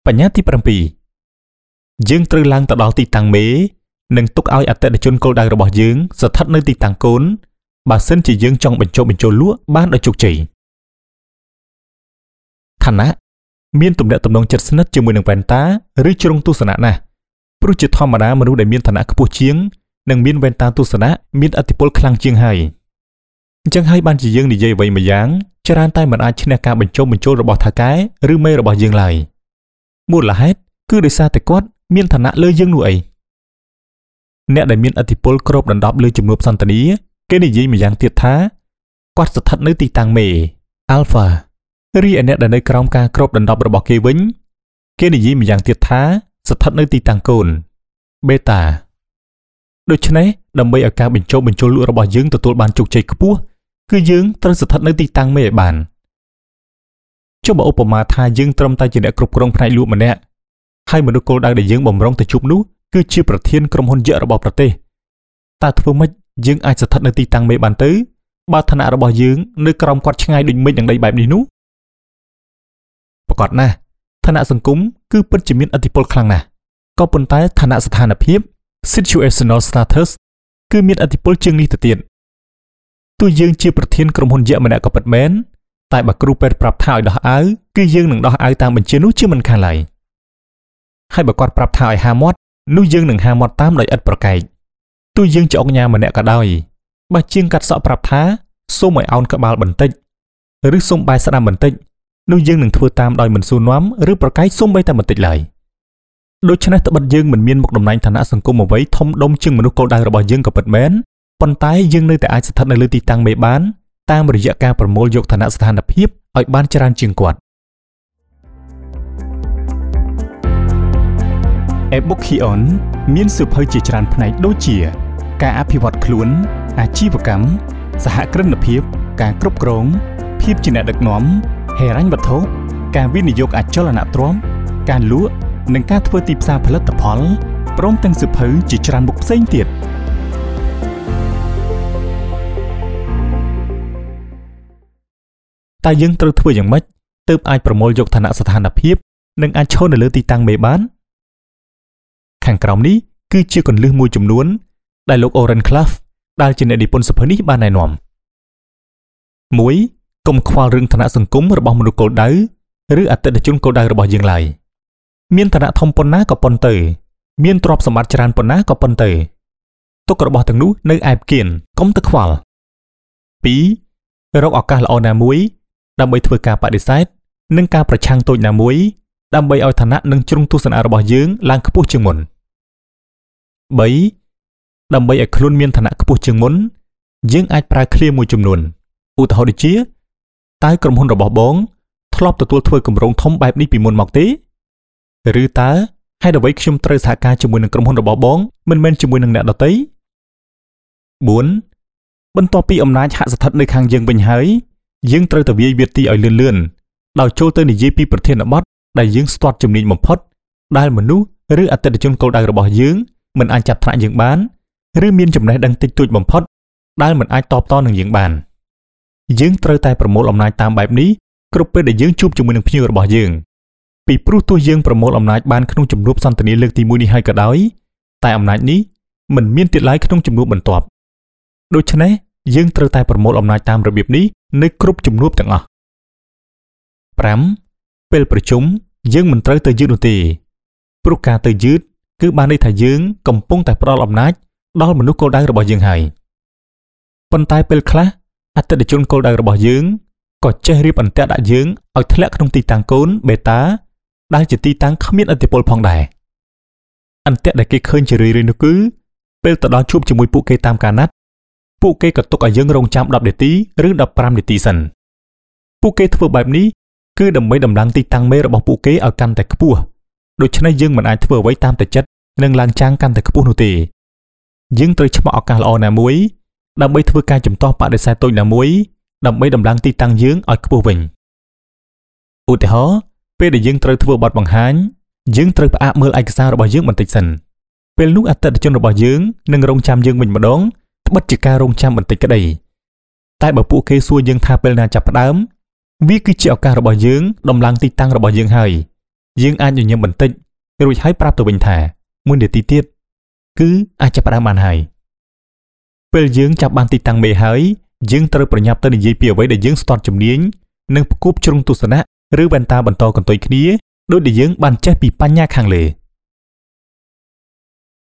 បញ្ញាទី7យើងត្រូវឡើងទៅដល់ទីតាំងមេនិងទុកឲ្យអតិថិជនគោលដៅរបស់យើងស្ថិតនៅទីតាំងកូនបើសិនជាយើងចង់បញ្ចូលលក់បានដោយជោគជ័យឋានៈមានទំនាក់ទំនងជិតស្និទ្ធជាមួយនឹងវ៉ែនតាឬជ្រុងទស្សនៈណាស់ព្រោះជាធម្មតាមនុស្សដែលមានឋានៈខ្ពស់ជាងនិងមានវ៉ែនតាទស្សនៈមានឥទ្ធិពលខ្លាំងជាងហើយអញ្ចឹងហើយបានជាយើងនិយាយអ្វីមួយយ៉ាងច្រើនតែមិនអាចឈ្នះការបញ្ចូលរបស់ថៅកែឬមេរបស់យើងឡើយមូលហេតុគឺដោយសារតែគាត់មានឋានៈលើយើងនោះអីអ្នកដែលមានឥទ្ធិពលគ្របដណ្ដប់លើជំនួបសន្តានាគេនិយាយម្យ៉ាងទៀតថាគាត់ស្ថិតនៅទីតាំងមេ Alpha រីឯអ្នកដែលនៅក្រោមការគ្របដណ្ដប់របស់គេវិញគេនិយាយម្យ៉ាងទៀតថាស្ថិតនៅទីតាំងកូន Beta ដូច្នេះដើម្បីឲ្យការបញ្ចូលលក់របស់យើងទទួលបានជោគជ័យខ្ពស់គឺយើងត្រូវស្ថិតនៅទីតាំងមេឲ្យបានចុះបើឧបមាថាយើងត្រឹមតែជាអ្នកគ្រប់គ្រងផ្នែកលក់ម្នាក់ហើយមនុស្សគោលដៅដែលយើងបំរុងទៅជួបនោះគឺជាប្រធានក្រុមហ៊ុនយក្សរបស់ប្រទេសតើធ្វើម៉េចយើងអាចស្ថិតនៅទីតាំងមេបានទៅបើឋានៈរបស់យើងនៅក្រោមគាត់ឆ្ងាយដូចមេឃនឹងដីបែបនេះនោះប្រកបណាស់ឋានៈសង្គមគឺពិតជាមានឥទ្ធិពលខ្លាំងណាស់ក៏ប៉ុន្តែឋានៈស្ថានភាព situational status គឺមានឥទ្ធិពលជាងនេះទៅទៀតទោះយើងជាប្រធានក្រុមហ៊ុនយក្សម្នាក់ក៏ពិតមែនតែបើគ្រូពេទ្យប្រាប់ថាឲ្យដោះអាវគឺយើងនឹងដោះអាវតាមបញ្ជានោះជាមិនខានឡើយហើយបើគាត់ប្រាប់ថាឲ្យហាមាត់នោះយើងនឹងហាមាត់តាមដោយឥតប្រកែកទោះយើងជាអង្គញាម្នាក់ក៏ដោយបើជាងកាត់សក់ប្រាប់ថាសូមឲ្យអោនក្បាលបន្តិចឬសូមបែរស្ដាំបន្តិចនោះយើងនឹងធ្វើតាមដោយមិនសួរនាំឬប្រកែកសូម្បីតែបន្តិចឡើយដូច្នេះត្បិតយើងមិនមានមុខតំណែងឋានៈសង្គមអ្វីធំដុំជាងមនុស្សគោលដៅរបស់យើងក៏ពិតមែនប៉ុន្តែយើងនៅតែអាចស្ថិតនៅលើទីតាំងមេបានតាមរយៈការប្រមូលយកឋានៈស្ថានភាពឲ្យបានច្រើនជាងគាត់Ebookion មានសៀវភៅជាច្រើនផ្នែកដូចជាការអភិវឌ្ឍខ្លួនអាជីវកម្មសហគ្រិនភាពការគ្រប់គ្រងភាពជាអ្នកដឹកនាំហិរញ្ញវត្ថុការវិនិយោគអចលនទ្រព្យការលក់និងការធ្វើទីផ្សារផលិតផលព្រមទាំងសៀវភៅជាច្រើនមុខផ្សេងទៀតតែយើងត្រូវធ្វើយ៉ាងម៉េចទើបអាចប្រមូលយកឋានៈស្ថានភាពនិងអាចឈរនៅលើទីតាំងមេបានខាងក្រោមនេះគឺជាគន្លឹះមួយចំនួនដែលលោក Oren Klaff ដែលជាអ្នកនិពន្ធសៀវភៅនេះបានណែនាំ 1. កុំខ្វល់រឿងឋានៈសង្គមរបស់មនុស្សគោលដៅឬអតិថិជនគោលដៅរបស់យើងឡើយមានឋានៈធំប៉ុណ្ណាក៏ប៉ុន្តែមានទ្រព្យសម្បត្តិច្រើនប៉ុណ្ណាក៏ប៉ុន្តែទុករបស់ទាំងនោះនៅឯផ្គានកុំទៅខ្វល់ 2. រកឱកាសល្អណាមួយដើម្បីធ្វើការបដិសេធនិងការប្រឆាំងតូចណាមួយដើម្បីឲ្យឋានៈនិងជ្រុងទស្សនៈរបស់យើងឡើងខ្ពស់ជាងមុន 3. ដើម្បីឲ្យខ្លួនមានឋានៈខ្ពស់ជាងមុនយើងអាចប្រើឃ្លាមួយចំនួនឧទាហរណ៍ដូចជាតើក្រុមហ៊ុនរបស់បងធ្លាប់ទទួលធ្វើគម្រោងធំបែបនេះពីមុនមកទេឬតើហេតុអ្វីខ្ញុំត្រូវសហការជាមួយនឹងក្រុមហ៊ុនរបស់បងមិនមែនជាមួយនឹងអ្នកដទៃ 4. បន្ទាប់ពីអំណាចហាក់ស្ថិតនៅខាងយើងវិញហើយយើងត្រូវតែវាយវាទីឲ្យលឿនដោយចូលទៅនិយាយពីប្រធានបទដែលយើងស្ទាត់ជំនាញបំផុតដែលមនុស្សឬអតិថិជនគោលដៅរបស់យើងមិនអាចចាប់ថ្នាក់យើងបានឬមានចំណេះដឹងតិចតួចបំផុតដែលមិនអាចតបតនឹងយើងបានយើងត្រូវតែប្រមូលអំណាចតាមបែបនេះគ្រប់ពេលដែលយើងជួបជាមួយនឹងភ្ញៀវរបស់យើងពីព្រោះទោះយើងប្រមូលអំណាចបានក្នុងជំនួបសន្ទនាលើកទី1នេះហើយក៏ដោយតែអំណាចនេះមិនមានទៀតឡើយក្នុងជំនួបបន្ទាប់ដូច្នេះយើងត្រូវតែប្រមូលអំណាចតាមរបៀបនេះនៅគ្រប់ជំនួបទាំងអស់ 5. ពេលប្រជុំយើងមិនត្រូវទៅយឺតនោះទេព្រោះការទៅយឺតគឺបានន័យថាយើងកំពុងតែផ្ដល់អំណាចដល់មនុស្សគោលដៅរបស់យើងហើយប៉ុន្តែពេលខ្លះអតិថិជនគោលដៅរបស់យើងក៏ចេះរៀបអន្ទាក់ដាក់យើងឲ្យធ្លាក់ក្នុងទីតាំងកូនបេតាដែលជាទីតាំងគ្មានឥទ្ធិពលផងដែរអន្ទាក់ដែលគេឃើញជារឿយៗនោះគឺពេលទៅដល់ជួបជាមួយពួកគេតាមការណាត់ពួកគេក៏ទុកឲ្យយើងរងចាំ10នាទីឬ15នាទីសិនពួកគេធ្វើបែបនេះគឺដើម្បីដំឡើងទីតាំងមេរបស់ពួកគេឲ្យកាន់តែខ្ពស់ដូច្នេះយើងមិនអាចធ្វើអ្វីតាមតែចិត្តនិងឡើងចាំងកាន់តែខ្ពស់នោះទេយើងត្រូវឆ្មក់ឱកាសល្អណាមួយដើម្បីធ្វើការជំទាស់បដិសេធតូចណាមួយដើម្បីដំឡើងទីតាំងយើងឲ្យខ្ពស់វិញឧទាហរណ៍ពេលដែលយើងត្រូវធ្វើបទបង្ហាញយើងត្រូវផ្អាកមើលឯកសាររបស់យើងបន្តិចសិនពេលនោះអតិថិជនរបស់យើងនឹងរងចាំយើងវិញម្ដងត្បិតជាការរងចាំបន្តិចក្តីតែបើពួកគេសួរយើងថាពេលណាចាប់ផ្ដើមវាគឺជាឱកាសរបស់យើងដំឡើងទីតាំងរបស់យើងហើយយើងអាចញញឹមបន្តិចរួចហើយប្រាប់ទៅវិញថាមួយនាទីទៀតគឺអាចចាប់ផ្ដើមបានហើយពេលយើងចាប់បានទីតាំងមេហើយយើងត្រូវប្រញាប់ទៅនិយាយពីអ្វីដែលយើងស្ទាត់ជំនាញនិងផ្គប់ជ្រុងទស្សនៈឬវ៉ែនតាបន្តកន្ទុយគ្នាដោយដែលយើងបានចេះពីបញ្ញាខាងលើ